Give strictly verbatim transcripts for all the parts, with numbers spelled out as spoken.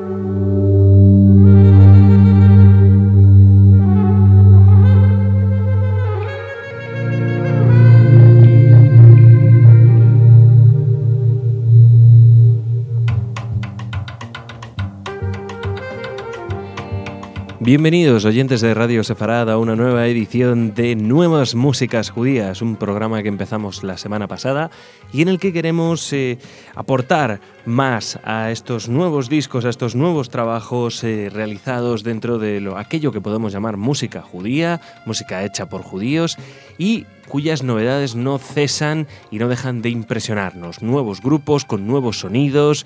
Bienvenidos, oyentes de Radio Sefarad, a una nueva edición de Nuevas Músicas Judías, un programa que empezamos la semana pasada y en el que queremos eh, aportar más a estos nuevos discos, a estos nuevos trabajos eh, realizados dentro de lo, aquello que podemos llamar música judía, música hecha por judíos y cuyas novedades no cesan y no dejan de impresionarnos. Nuevos grupos con nuevos sonidos,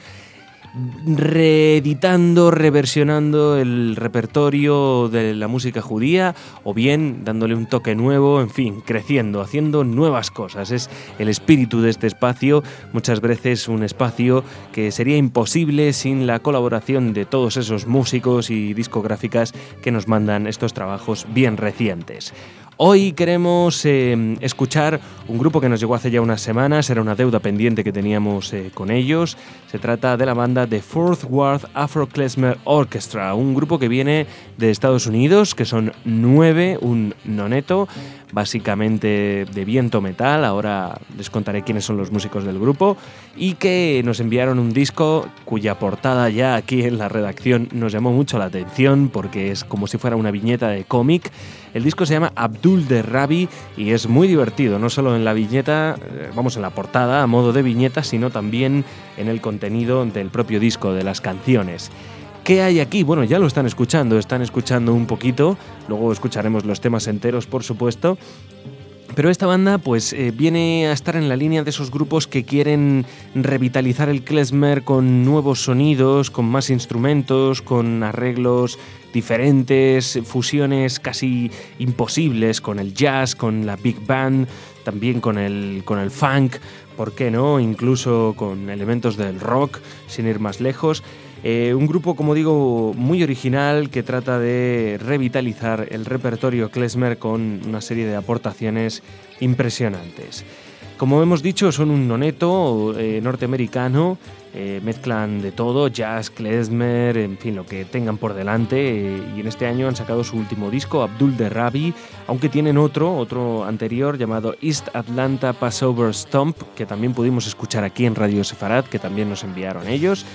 reeditando, reversionando el repertorio de la música judía o bien dándole un toque nuevo, en fin, creciendo, haciendo nuevas cosas. Es el espíritu de este espacio, muchas veces un espacio que sería imposible sin la colaboración de todos esos músicos y discográficas que nos mandan estos trabajos bien recientes. Hoy queremos eh, escuchar un grupo que nos llegó hace ya unas semanas, era una deuda pendiente que teníamos eh, con ellos. Se trata de la banda The Fourth Ward Afro-Klezmer Orchestra, un grupo que viene de Estados Unidos, que son nueve, un noneto, básicamente de viento metal. Ahora les contaré quiénes son los músicos del grupo, y que nos enviaron un disco cuya portada ya aquí en la redacción nos llamó mucho la atención porque es como si fuera una viñeta de cómic. El disco se llama Abdul de Rabbi y es muy divertido, no solo en la viñeta, vamos, en la portada a modo de viñeta, sino también en el contenido del propio disco, de las canciones. ¿Qué hay aquí? Bueno, ya lo están escuchando, están escuchando un poquito, luego escucharemos los temas enteros, por supuesto. Pero esta banda pues eh, viene a estar en la línea de esos grupos que quieren revitalizar el klezmer con nuevos sonidos, con más instrumentos, con arreglos diferentes, fusiones casi imposibles con el jazz, con la big band, también con el, con el funk, ¿por qué no? Incluso con elementos del rock, sin ir más lejos. Eh, un grupo, como digo, muy original que trata de revitalizar el repertorio klezmer con una serie de aportaciones impresionantes. Como hemos dicho, son un noneto eh, norteamericano, eh, mezclan de todo, jazz, klezmer, en fin, lo que tengan por delante, eh, y en este año han sacado su último disco, Abdul de Rabbi, aunque tienen otro, otro anterior llamado East Atlanta Passover Stomp, que también pudimos escuchar aquí en Radio Sefarad, que también nos enviaron ellos.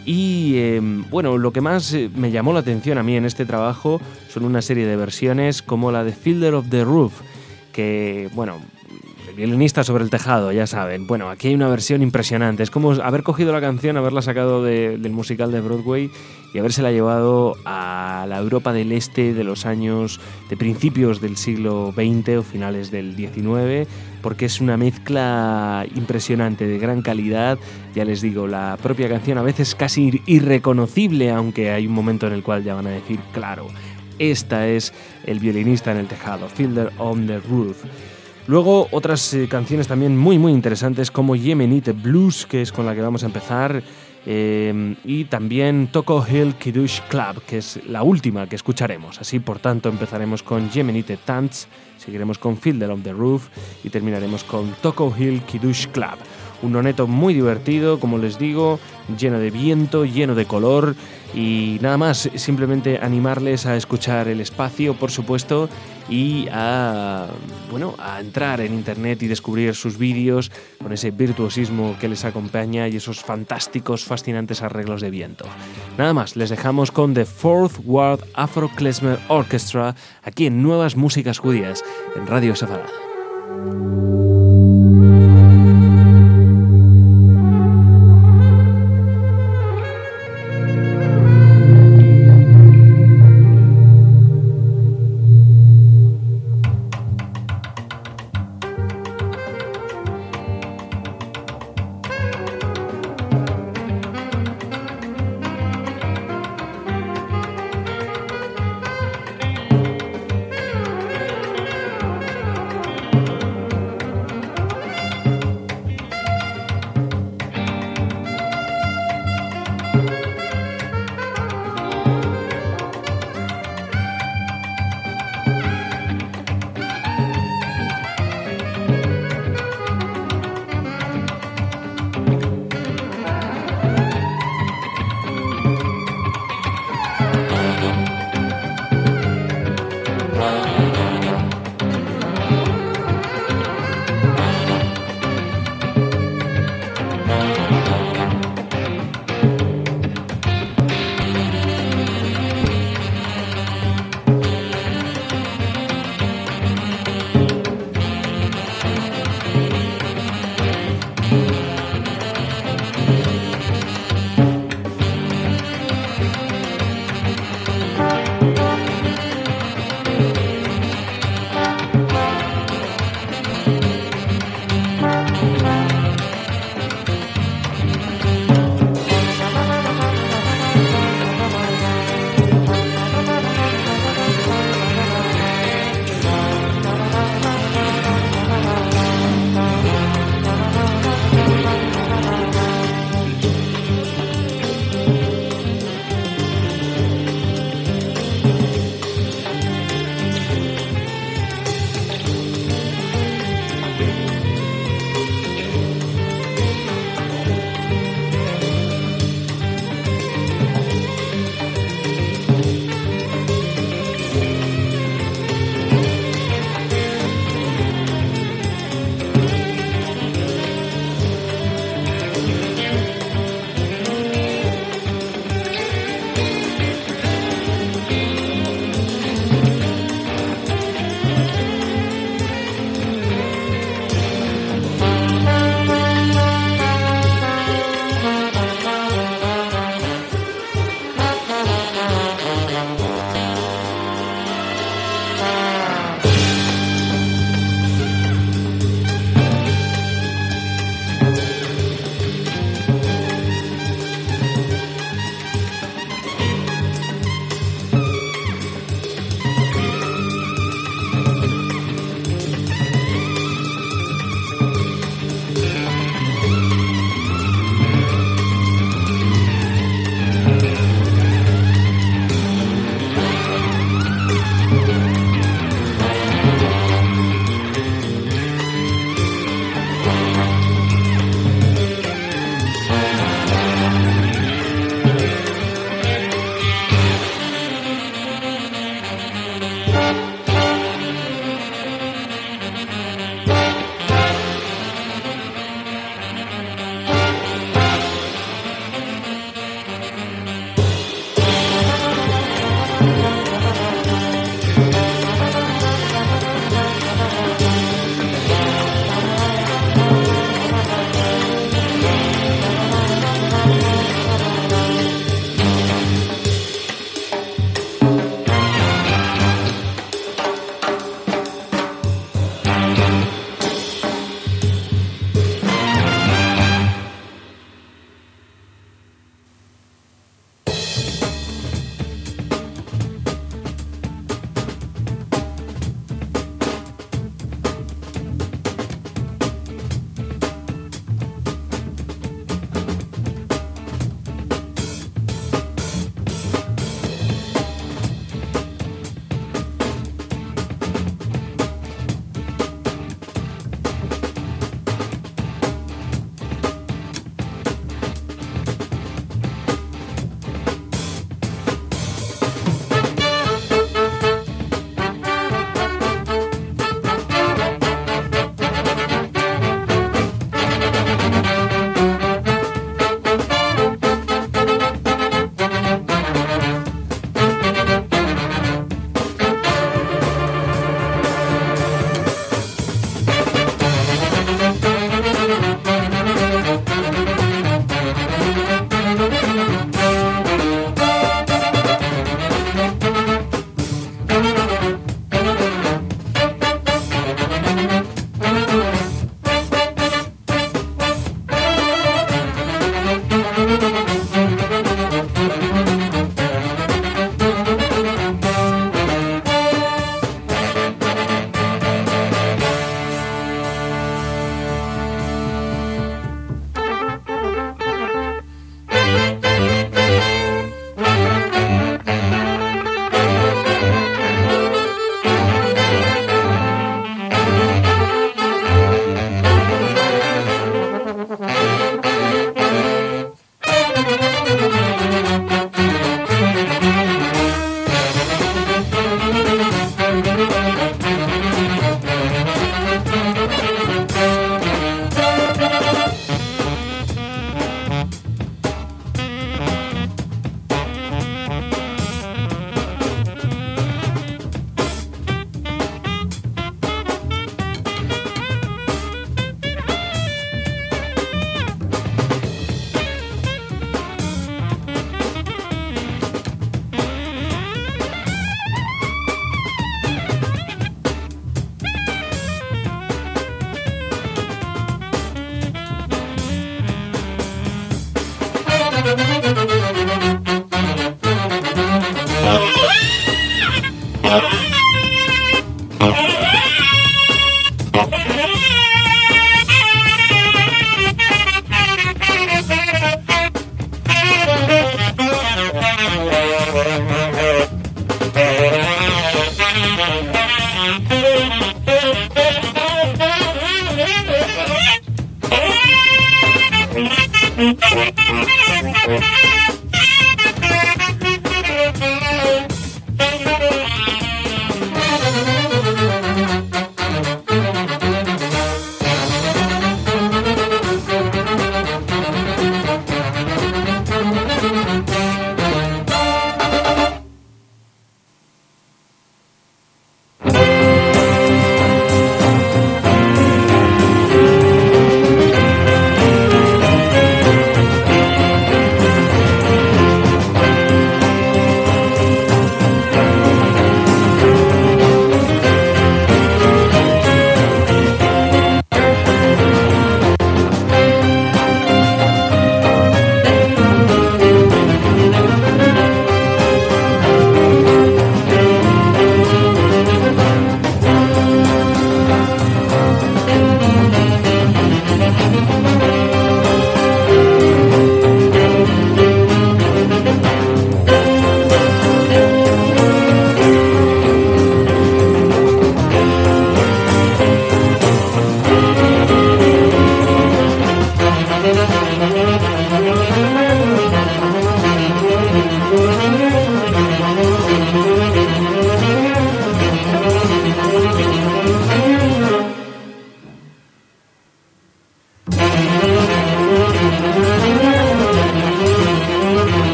Y eh, bueno, lo que más me llamó la atención a mí en este trabajo son una serie de versiones como la de Fiddler of the Roof, que, bueno, el violinista sobre el tejado, ya saben. Bueno, aquí hay una versión impresionante. Es como haber cogido la canción, haberla sacado de, del musical de Broadway y habérsela llevado a la Europa del Este de los años, de principios del siglo veinte o finales del diecinueve, porque es una mezcla impresionante, de gran calidad. Ya les digo, la propia canción a veces casi irreconocible, aunque hay un momento en el cual ya van a decir, claro, esta es el violinista en el tejado, Fiddler on the Roof. Luego otras eh, canciones también muy muy interesantes como Yemenite Blues, que es con la que vamos a empezar, eh, y también Toko Hill Kiddush Club, que es la última que escucharemos. Así, por tanto, empezaremos con Yemenite Tanz, seguiremos con Fiddler on the Roof y terminaremos con Toko Hill Kiddush Club. Un noneto muy divertido, como les digo, lleno de viento, lleno de color, y nada más, simplemente animarles a escuchar el espacio, por supuesto, y a, bueno, a entrar en internet y descubrir sus vídeos con ese virtuosismo que les acompaña y esos fantásticos, fascinantes arreglos de viento. Nada más, les dejamos con The Fourth Ward Afro-Klezmer Orchestra aquí en Nuevas Músicas Judías, en Radio Sefarad.